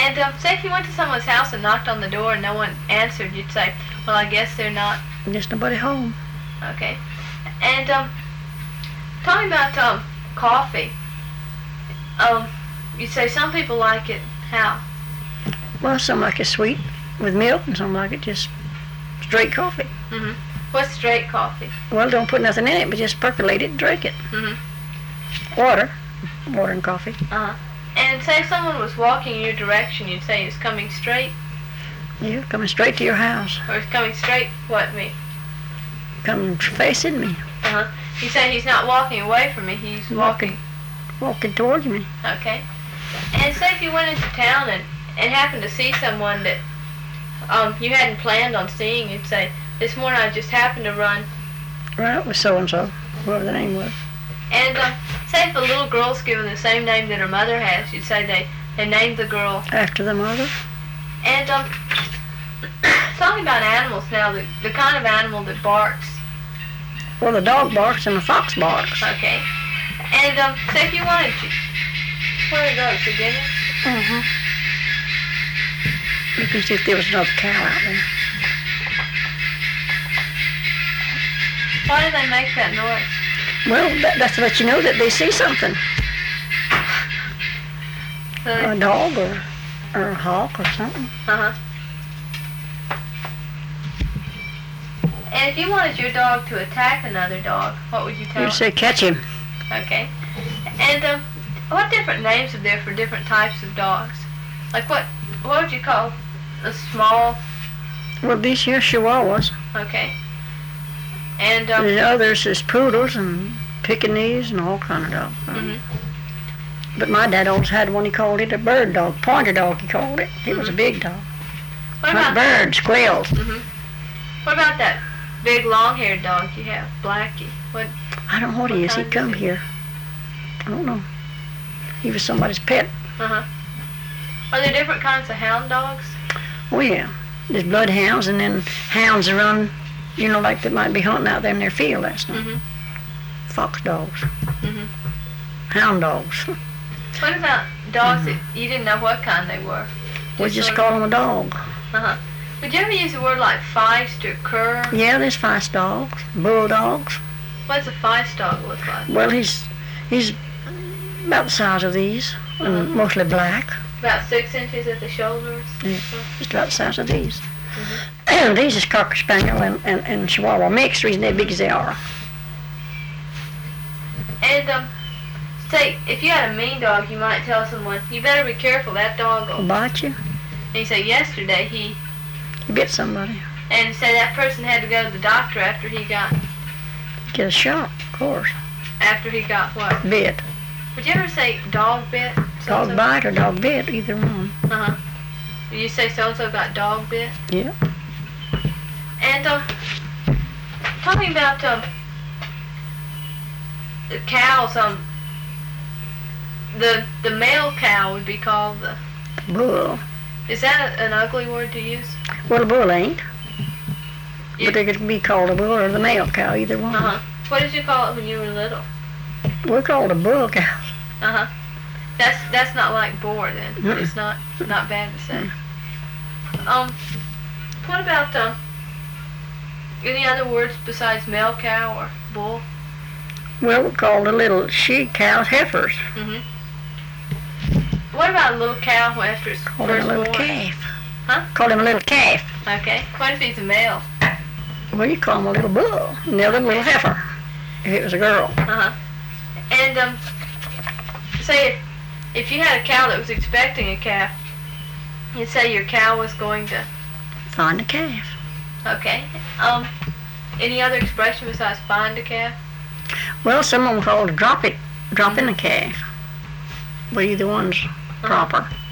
And say if you went to someone's house and knocked on the door and no one answered, you'd say, well, I guess they're not. There's nobody home. Okay. And tell me about coffee. You say some people like it how? Well, some like it sweet with milk, and some like it just straight coffee. Mhm. What's straight coffee? Well, don't put nothing in it, but just percolate it and drink it. Mhm. Water and coffee. And say if someone was walking in your direction, you'd say it's coming straight, Yeah, coming straight to your house. or it's coming straight. What me? Come facing me, You say he's not walking away from me. He's walking. walking towards me. Okay. And say if you went into town and happened to see someone that you hadn't planned on seeing, you'd say, this morning I just happened to run. Right, it was so-and-so, whoever the name was. And say if a little girl's given the same name that her mother has, you'd say they named the girl. After the mother. And talking about animals now, the kind of animal that barks. Well, the dog barks and the fox barks. Okay. And say if you wanted to. What are those, the guineas? Mm-hmm. You can see if there was another cow out there. Why do they make that noise? Well, that's to let you know that they see something. So A dog or a hawk or something. And if you wanted your dog to attack another dog, what would you tell You him? say, catch him. Okay. And what different names are there for different types of dogs? Like what would you call a small? Well, these here Chihuahuas. Okay. And The others is poodles and Pekingese and all kind of dogs. mhm. But my dad always had one, he called it a bird dog, pointer dog he called it. It was a big dog. What Like about birds, quails. What about that big long-haired dog you have, Blackie? What? I don't know what he is. He kind come is he? here. I don't know. He was somebody's pet. Are there different kinds of hound dogs? Oh yeah. There's bloodhounds and then hounds that run, you know, like they might be hunting out there in their field last night. Mhm. Fox dogs. Mhm. Hound dogs. What about dogs that you didn't know what kind they were? We just sort call them a dog. of- Would you ever use the word like feist or cur? Yeah, there's feist dogs, bulldogs. What's a feist dog look like? Well, he's about the size of these, and mostly black. About 6 inches at the shoulders. Yeah, just about the size of these. These is Cocker Spaniel and Chihuahua mixed, reason they're big as they are. And say if you had a mean dog, you might tell someone, "You better be careful. That dog will." Bite you, And you say, "Yesterday he," you bit somebody, and say that person had to go to the doctor after he got get a shot, of course. what? Bit. Would you ever say dog bit? Dog bite or dog bit, either one. Did you say so and so got dog bit? Yeah. And talking about the cows, the male cow would be called the. Bull. Is that an ugly word to use? Well, a bull ain't. Yeah. But they could be called a bull or the male cow, either one. What did you call it when you were little? We're called a bull cow. That's not like boar then. Mm-mm. It's not bad to say. What about any other words besides male cow or bull? Well, we call the little she cows heifers. What about a little cow after it's Call him first a little born? calf. Huh? Call him a little calf. Okay. What if he's a male? Well, you call him a little bull. And the other little heifer, if it was a girl. And say if you had a cow that was expecting a calf, you'd say your cow was going to. Find a calf. Okay. Any other expression besides find a calf? Well, someone called drop in the calf. But either one's proper.